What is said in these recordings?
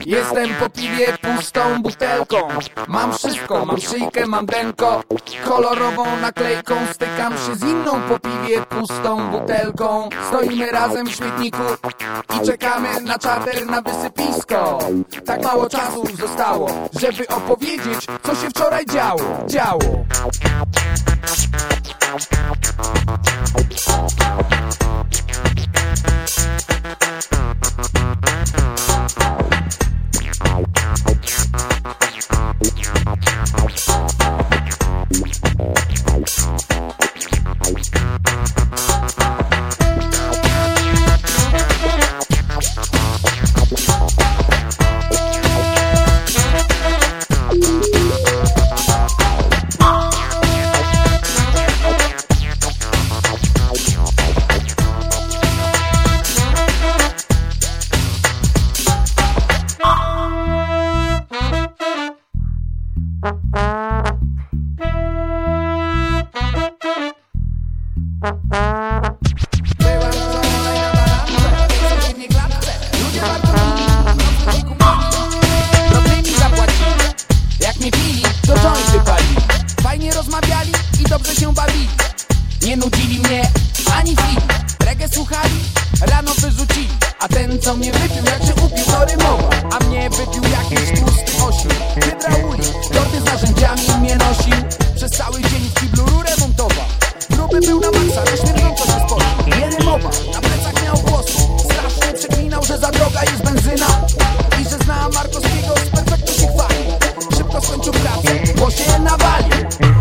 Jestem po piwie pustą butelką. Mam wszystko, mam szyjkę, mam denko. Kolorową naklejką stykam się z inną po piwie pustą butelką. Stoimy razem w śmietniku i czekamy na czarter na wysypisko. Tak mało czasu zostało, żeby opowiedzieć, co się wczoraj działo. Fajnie rozmawiali i dobrze się bawili. Nie nudzili mnie ani chwili. Reggae słuchali, rano wyrzucili. A ten co mnie wypił, jak się upił, to rymował. A mnie wypił jakiś tłusty osił. Hydraulik, torty z narzędziami mnie nosił. Przez cały dzień w kiblu rurę montował. Gruby był na maksa, na śmierdząco się spożył. Nie rymował, na plecach miał włosy. Strasznie przeklinał, że za droga jest benzyna i że zna Markowskiego, z perfektu się chwali. Szybko skończył pracę, bo się nawalił.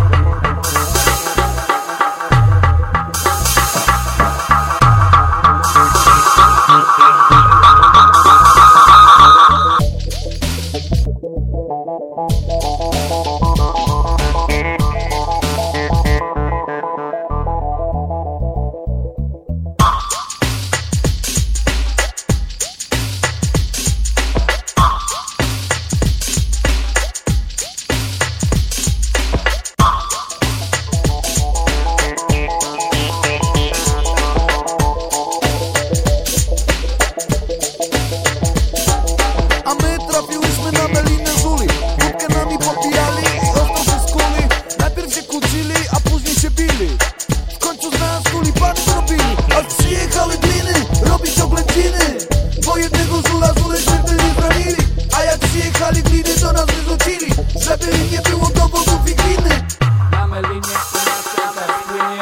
A my trafiłyśmy na melinę żuli. Wódkę nami popijali i ostro się skuli. Najpierw się kłócili, a później się bili. W końcu z nas tulipany zrobili. A przyjechały gliny robić oględziny, bo jednego żule śmiertelnie zranili. A jak przyjechali gliny, to nas wyrzucili, żeby im nie było dowodów i gliny. Na melinie inaczej czas płynie.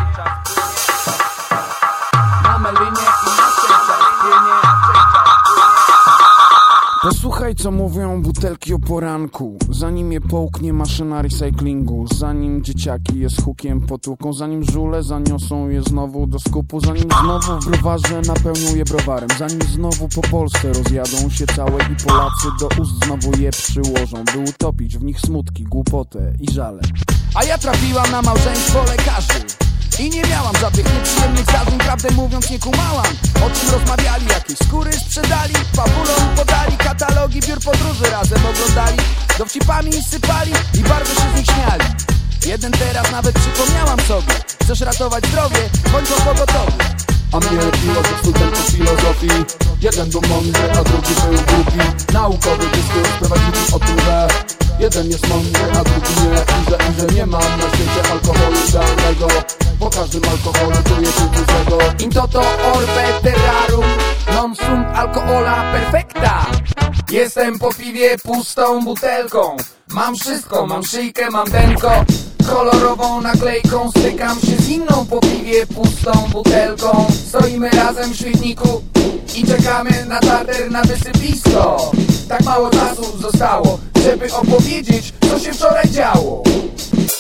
Na melinie inaczej czas płynie. Posłuchaj, co mówią butelki o poranku. Zanim je połknie maszyna recyklingu, zanim dzieciaki je z hukiem potłuką, zanim żule zaniosą je znowu do skupu, zanim znowu w browarze napełnią je browarem, zanim znowu po Polsce rozjadą się całe i Polacy do ust znowu je przyłożą, by utopić w nich smutki, głupotę i żale. A ja trafiłam na małżeństwo lekarzy i nie miałam żadnych nieprzyjemnych zdarzeń. Prawdę mówiąc nie kumałam, o czym rozmawiali. Jakieś skóry sprzedali, fabulą podali, katalogi biur podróży razem oglądali. Dowcipami sypali i bardzo się z nich śmiali. Jeden teraz nawet przypomniałam sobie: chcesz ratować zdrowie, bądź pogotowy. A mnie filozof, ten po filozofii. Jeden był mądry, a drugi był głupi. Naukowy dyskurs prowadzili o tym, że jeden jest mądry, a drugi nie. I że nie ma na świecie alkoholu idealnego, po każdym alkoholu czuje się dużego. In toto orbe terrarum, non sunt alcohola perfecta. Jestem po piwie pustą butelką. Mam wszystko, mam szyjkę, mam denko. Kolorową naklejką stykam się z inną po piwie pustą butelką. Stoimy razem w śmietniku i czekamy na czarter na wysypisko. Tak mało czasu zostało, żeby opowiedzieć, co się wczoraj działo.